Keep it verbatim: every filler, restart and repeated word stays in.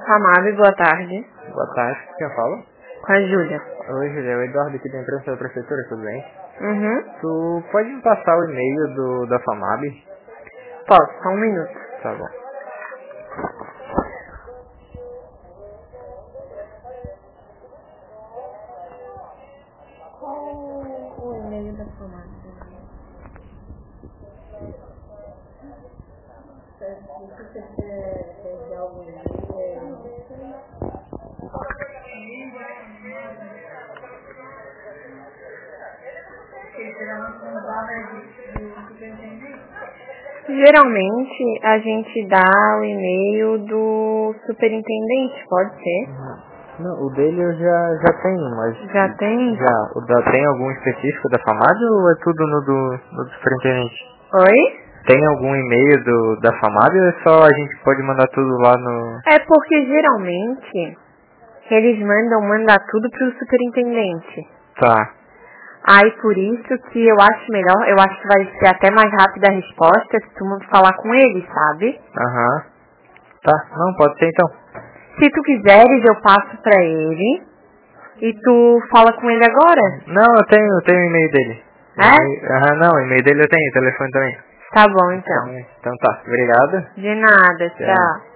FAMAB, boa tarde. Boa tarde, quem fala? Com a Júlia. Oi, Júlia, é o Eduardo aqui da imprensa da prefeitura, tudo bem? Uhum. Tu pode me passar o e-mail do, da FAMAB? Posso, só um minuto. Tá bom. Qual o e-mail da FAMAB? Se você quer ver algum e-mail... Geralmente a gente dá o e-mail do superintendente, pode ser? Uhum. Não, o dele eu já, já tenho, mas... Já tem? Já. O da, tem algum específico da FAMAB ou é tudo no do, no do superintendente? Oi? Tem algum e-mail do, da FAMAB ou é só a gente pode mandar tudo lá no... É porque geralmente eles mandam mandar tudo pro superintendente. Tá. Aí por isso que eu acho melhor, eu acho que vai ser até mais rápida a resposta se tu falar com ele, sabe? Aham. Tá, não, pode ser então. Se tu quiseres, eu passo pra ele e tu fala com ele agora. Não, eu tenho, eu tenho o e-mail dele. É? Aham, não, o e-mail dele eu tenho, o telefone também. Tá bom, então. Então, então tá, obrigado. De nada, Tchau. tchau.